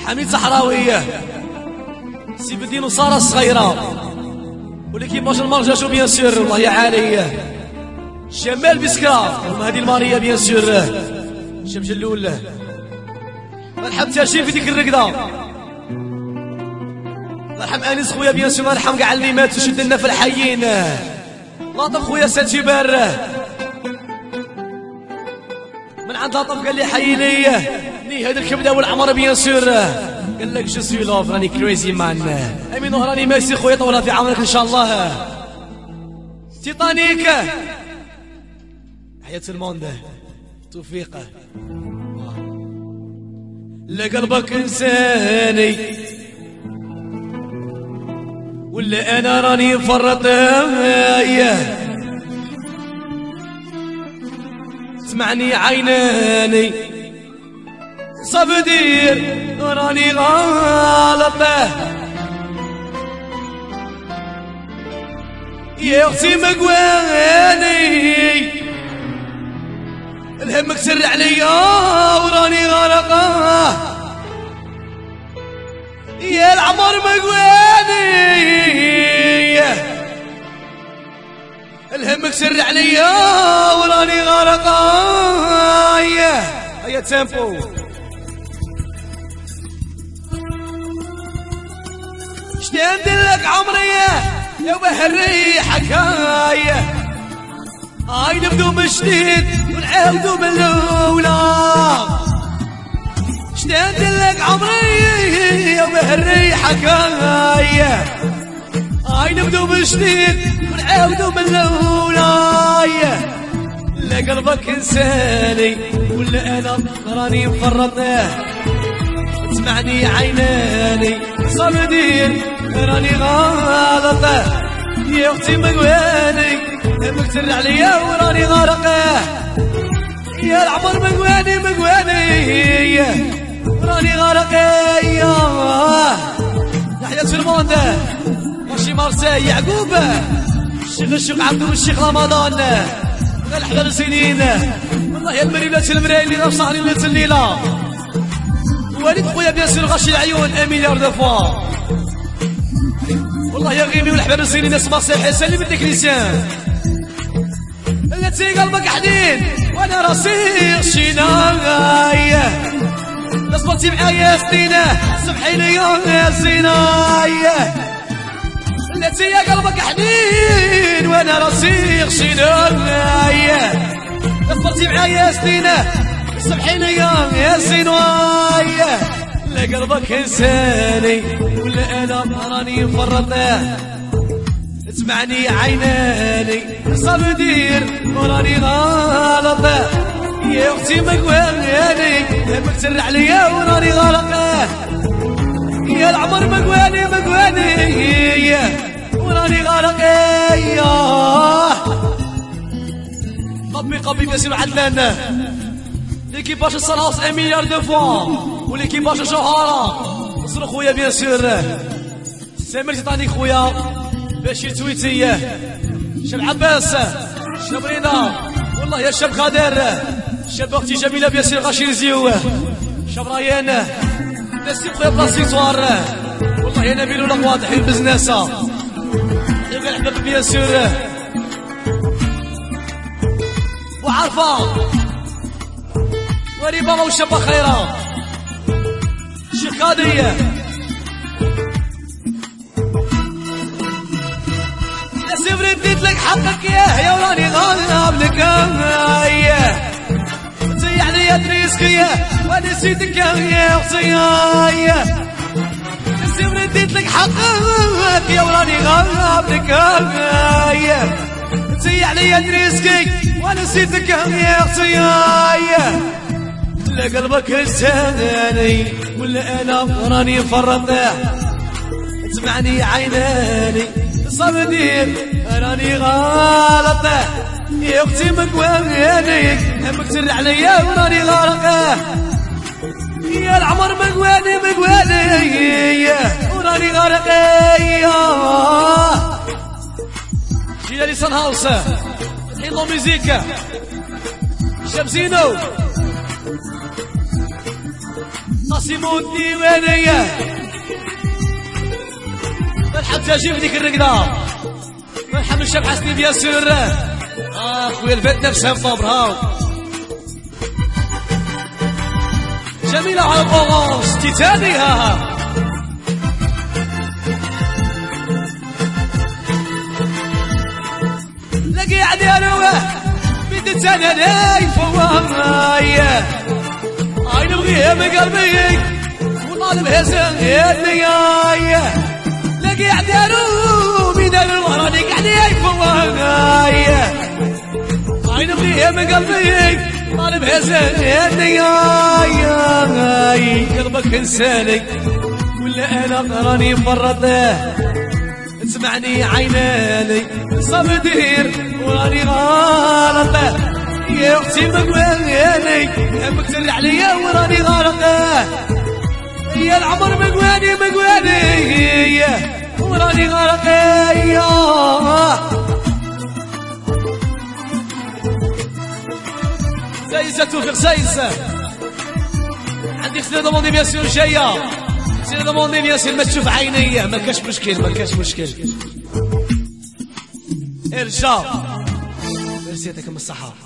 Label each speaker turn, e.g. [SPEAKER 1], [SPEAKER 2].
[SPEAKER 1] حميد صحراوية سيف الدين وسارة الصغيرة وليكيباج المرجاجو بيان سور والله يا عالية شمال بسكرة ومهدي المارية بيان سور شم جلول مرحب تاشين في ديك الرقدة مرحب انس خويا بيان سور مرحب كاع اللي مات وشد لنا في الحيين لاطف خويا ساتيبار من عند لاطف قال لي حي لي ني هذا الكبده والعمر بيان سور قال لك جو سوي لوف راني كريزي مان امين راني ميرسي خويا طولها في عمرك ان شاء الله تيتانيك حياة الموند توفيق لقلبك انساني ولا انا راني فرط اسمعني عيناني صبدير راني غلطه يا اختي مقواني الهم كسر عليا وراني غرقه يا العمر مقواني الهم كسر عليا وراني غرقه يا تيمبو شتي ندلك عمري يا بهري حكايه هاي نبدو من جديد ونعاودو من الاولى شتي ندلك عمري يا بهري حكايه هاي نبدو من جديد ونعاودو من الاولى لا قلبك انساني ولا انا راني مفرطه اسمعني عيناني صبدين راني غلطه يا اختي مقواني مكسر عليا وراني غرقه يا العمر مقواني راني غرقه يحيى سلمون ماشي مارسي يعقوب الشيخ عبدو الشيخ رمضان الحلال سنين والله يا المريلات المراي اللي غير صاحني ليله الليله وليد خويا بيان سور غاشي العيون اميليار دو فوا والله يا غيمي والحباب الزينين ناس مارسيل حسن اللي بالتكنيسيان التي قلبك حنين وانا راسي شينايه اصبرتي معايا سنينه سمحي لي يا زينايه التي يا قلبك حنين وانا راسي شينايه اصبرتي معايا سنينه سمحي لي يا زينايه لا قلبك انساني ولا انا راني مفرطه اسمعني عيناني صبدير وراني غلطه يا اختي مقواني مكسر عليا وراني غلطه يا العمر مقواني وراني غلطه قبي بيسير عدلان ليكيباج الصلاص اميليار دو فوا وليكيباج جوهره نصر خويا بيان سور سامر تيتانيك خويا بشير تويتي شاب عباس شاب رضا والله يا شاب خادر شاب اختي جميله بيان سور غاشي نزيو شاب ريان ناسي خويا بلاسيتوار والله يا نبيل ولا واضح البزناسه يا الحباب بيان سور وعارفه وري بابا وشابه خيره شيخ قادريه سفري بديت لك حقك يا وراني غالب لك انتي يعني يا تريسكيه ونسيتك يا اختي سفري بديت لك حقك يا وراني غالب لك انتي يعني يا تريسكي ونسيتك يا اختي لا قلبك انساني ولا انا راني مفرطه اسمعني عيناني صبدير راني غلطه يا اختي مقواني مكسر عليا وراني غرقه يا العمر مقواني وراني غرقه جينا لي سان هاوس الحين لو ميوزيك شمسينو قاسم الديوانية مرحب تجيب ديك الرقدة مرحب الشاب حسني بيان سور خويا الفات نفسها مطابر هاو جميلة على الأورانج تيتاني ها لقي عدي أنا بدت أنا نايف وهاي نبغيها من قلبي وطالب هزاني لقي عدي أنا من الوراني قاعد يفوهاي نبغيها من قلبي طالب هزاني قلبك انساني ولا انا راني فرطه تسمعني عيناني صاب دير وراني غلطه يا اختي مقواني حبك تري عليا وراني غلطه يا العمر مقواني وراني غلطه سايسة توفيق سايسة عندي خسر دوموندي بيان سور جاية خسر دوموندي بيان سور ما تشوف عينيا ما كاش مشكل ارجع ميرسي يعطيكم الصحة